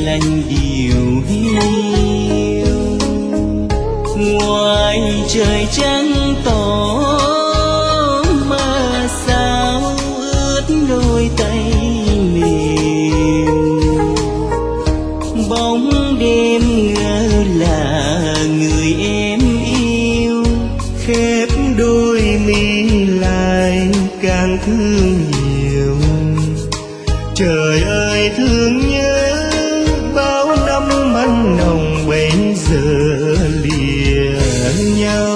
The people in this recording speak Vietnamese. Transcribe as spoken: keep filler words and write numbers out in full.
lành điều hiu. Ngoài trời trắng tỏ mà sao ướt đôi tay mềm. Bóng đêm ngỡ là người em yêu, khép đôi mi lại càng thương nhiều. Trời ơi thương nhớ bao năm mặn nồng bây giờ lìa nhau.